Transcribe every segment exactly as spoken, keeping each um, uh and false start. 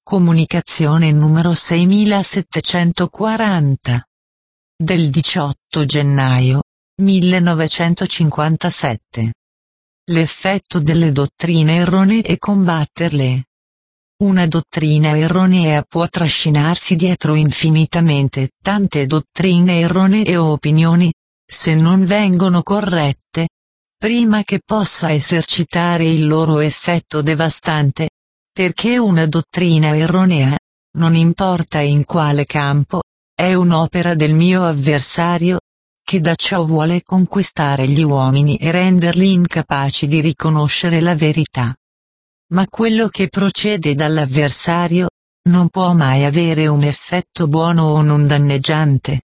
Comunicazione numero seiemilasettecentoquaranta. Del diciotto gennaio millenovecentocinquantasette. L'effetto delle dottrine erronee e combatterle. Una dottrina erronea può trascinarsi dietro infinitamente tante dottrine erronee e opinioni, se non vengono corrette, prima che possa esercitare il loro effetto devastante, perché una dottrina erronea, non importa in quale campo, è un'opera del mio avversario, che da ciò vuole conquistare gli uomini e renderli incapaci di riconoscere la verità. Ma quello che procede dall'avversario, non può mai avere un effetto buono o non danneggiante.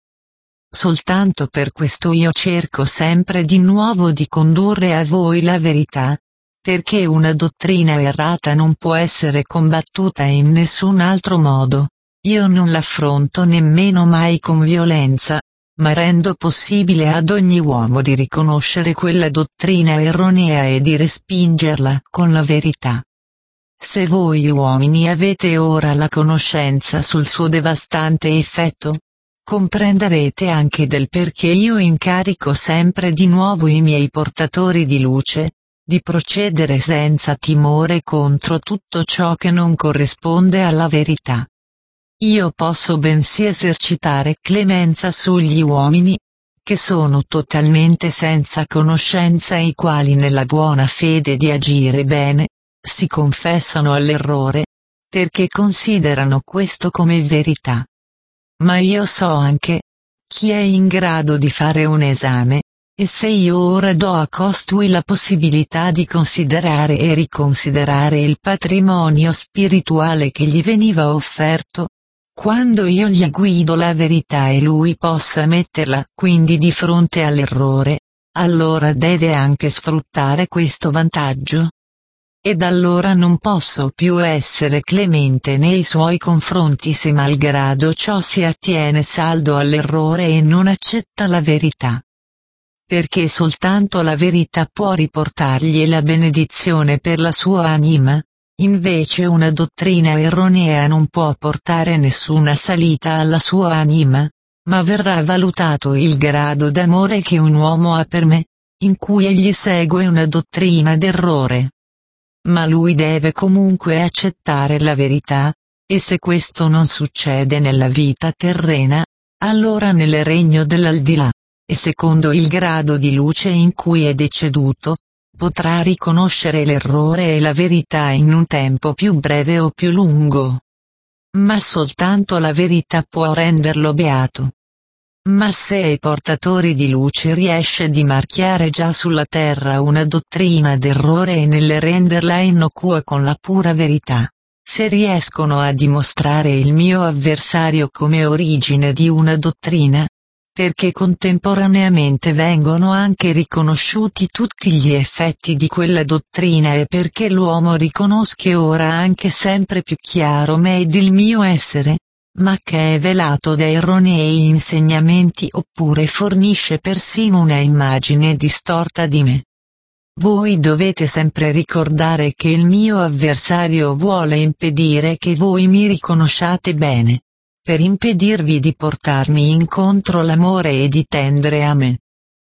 Soltanto per questo io cerco sempre di nuovo di condurre a voi la verità, perché una dottrina errata non può essere combattuta in nessun altro modo. Io non l'affronto nemmeno mai con violenza, ma rendo possibile ad ogni uomo di riconoscere quella dottrina erronea e di respingerla con la verità. Se voi uomini avete ora la conoscenza sul suo devastante effetto, comprenderete anche del perché io incarico sempre di nuovo i miei portatori di luce, di procedere senza timore contro tutto ciò che non corrisponde alla verità. Io posso bensì esercitare clemenza sugli uomini, che sono totalmente senza conoscenza e i quali nella buona fede di agire bene, si confessano all'errore, perché considerano questo come verità. Ma io so anche chi è in grado di fare un esame, e se io ora do a costui la possibilità di considerare e riconsiderare il patrimonio spirituale che gli veniva offerto, quando io gli guido la verità e lui possa metterla quindi di fronte all'errore, allora deve anche sfruttare questo vantaggio. Ed allora non posso più essere clemente nei suoi confronti se malgrado ciò si attiene saldo all'errore e non accetta la verità. Perché soltanto la verità può riportargli la benedizione per la sua anima, invece una dottrina erronea non può portare nessuna salita alla sua anima, ma verrà valutato il grado d'amore che un uomo ha per me, in cui egli segue una dottrina d'errore. Ma lui deve comunque accettare la verità, e se questo non succede nella vita terrena, allora nel regno dell'aldilà, e secondo il grado di luce in cui è deceduto, potrà riconoscere l'errore e la verità in un tempo più breve o più lungo. Ma soltanto la verità può renderlo beato. Ma se ai portatori di luce riesce di marchiare già sulla terra una dottrina d'errore e nel renderla innocua con la pura verità, se riescono a dimostrare il mio avversario come origine di una dottrina, perché contemporaneamente vengono anche riconosciuti tutti gli effetti di quella dottrina e perché l'uomo riconosca ora anche sempre più chiaro me ed il mio essere, ma che è velato da erronei insegnamenti oppure fornisce persino una immagine distorta di me. Voi dovete sempre ricordare che il mio avversario vuole impedire che voi mi riconosciate bene, per impedirvi di portarmi incontro l'amore e di tendere a me.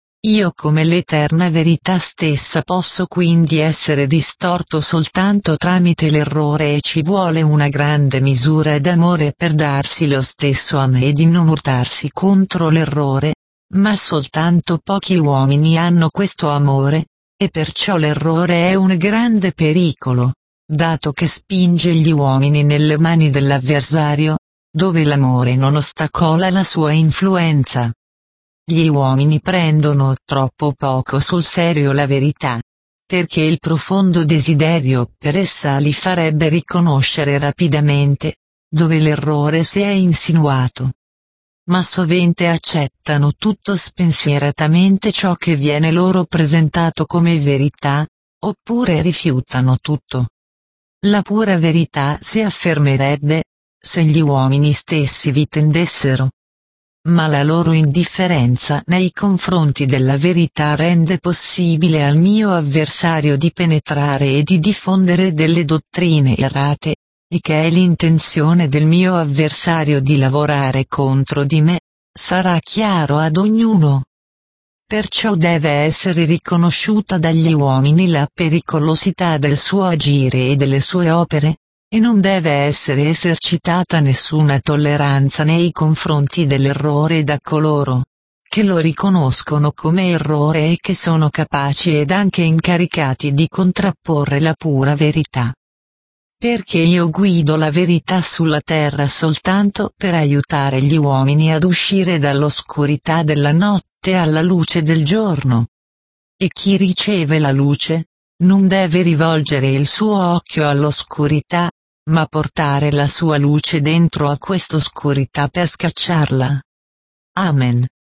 Io come l'eterna verità stessa posso quindi essere distorto soltanto tramite l'errore e ci vuole una grande misura d'amore per darsi lo stesso a me e di non urtarsi contro l'errore, ma soltanto pochi uomini hanno questo amore, e perciò l'errore è un grande pericolo, dato che spinge gli uomini nelle mani dell'avversario, dove l'amore non ostacola la sua influenza. Gli uomini prendono troppo poco sul serio la verità, perché il profondo desiderio per essa li farebbe riconoscere rapidamente, dove l'errore si è insinuato. Ma sovente accettano tutto spensieratamente ciò che viene loro presentato come verità, oppure rifiutano tutto. La pura verità si affermerebbe, se gli uomini stessi vi tendessero. Ma la loro indifferenza nei confronti della verità rende possibile al mio avversario di penetrare e di diffondere delle dottrine errate, e che è l'intenzione del mio avversario di lavorare contro di me, sarà chiaro ad ognuno. Perciò deve essere riconosciuta dagli uomini la pericolosità del suo agire e delle sue opere, e non deve essere esercitata nessuna tolleranza nei confronti dell'errore da coloro che lo riconoscono come errore e che sono capaci ed anche incaricati di contrapporre la pura verità. Perché io guido la verità sulla terra soltanto per aiutare gli uomini ad uscire dall'oscurità della notte alla luce del giorno. E chi riceve la luce, non deve rivolgere il suo occhio all'oscurità, ma portare la sua luce dentro a quest'oscurità per scacciarla. Amen.